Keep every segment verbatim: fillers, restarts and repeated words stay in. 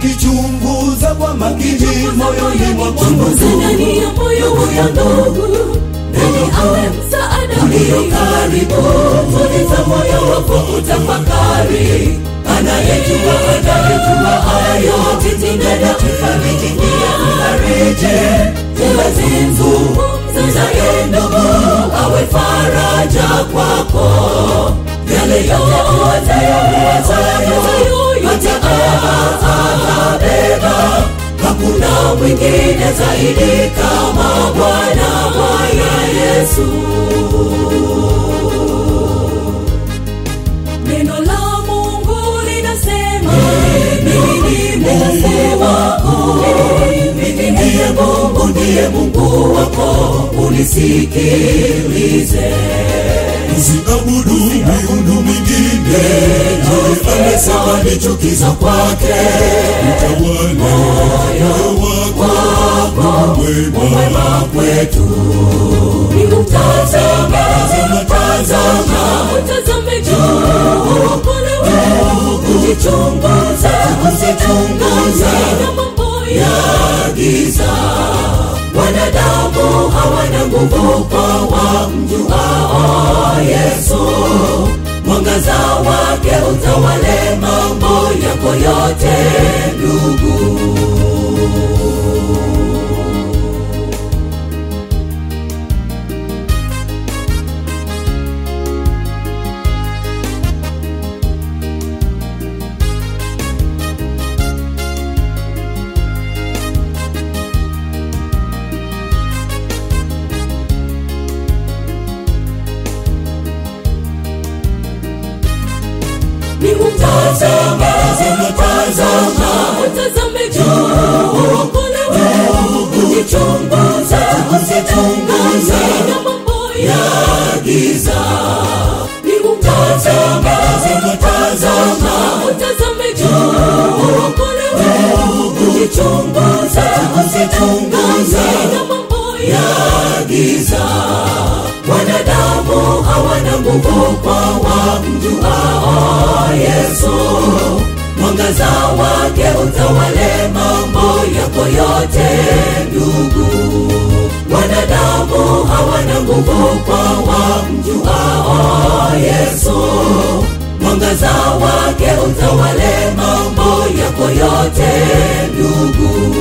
ukichunguza kwa makini moyoni mwako, chunguza ndani ya moyo wa ndugu, nani awe msaada ulio karibu. Tuliza moyo wako utafakari, anayejua anayejua hayo, titindada mfariji pia mfariji. Tuwezi mzungumzaye ndugu, awe faraja kwako. Yale yote uwatayo uwatayo yote atabeba. Hakuna mwingine zaidi kama Bwana Bwana Yesu. Neno la Mungu linasema, mimi ni Mungu wako. Mimi ndiye Mungu, ndiye Mungu wako, unisikilize. Usiabudu miungu mingine, yeye amesema ni chukizo kwake. Utawale moyo wako mwema kwetu. Utazame, tazama, utazame juu, kule wewe ujichunguze, usichunguze na mambo ya giza. Wanadamu hawana nguvu kwa wamjuao Yesu. Mwangaza wake utawale mambo yako yote ndugu. Utazame, tazama, utazame juu, kule wewe ujichunguze, usichunguze na mambo ya giza. Utazame, tazama, utazame juu, kule wewe ujichunguze, usichunguze na mambo ya giza. Wanadamu hawana nguvu kwa wamjuao Yesu. Mwangaza wake utawale mambo yako yote ndugu. Wanadamu hawana nguvu kwa wamjuao Yesu. Mwangaza wake utawale mambo yako yote ndugu.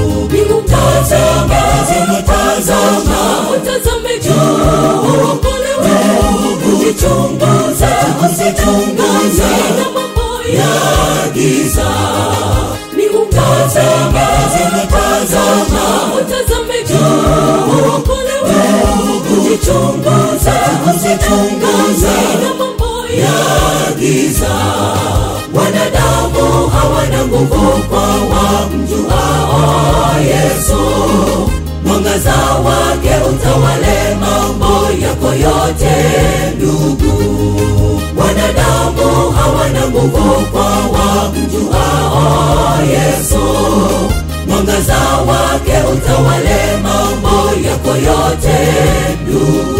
Utazame, tazama, utazame juu, kule wewe ujichunguze, usichunguze na mambo ya giza. Utazame, tazama, utazame juu, kule wewe ujichunguze, usichunguze na mambo ya giza. Wanadamu hawana nguvu kwa wamjuao Yesu. Mwangaza wake utawale mambo yako yote ndugu. Wanadamu hawana nguvu kwa wamjuao Yesu. Mwangaza wake utawale mambo yako yote ndugu.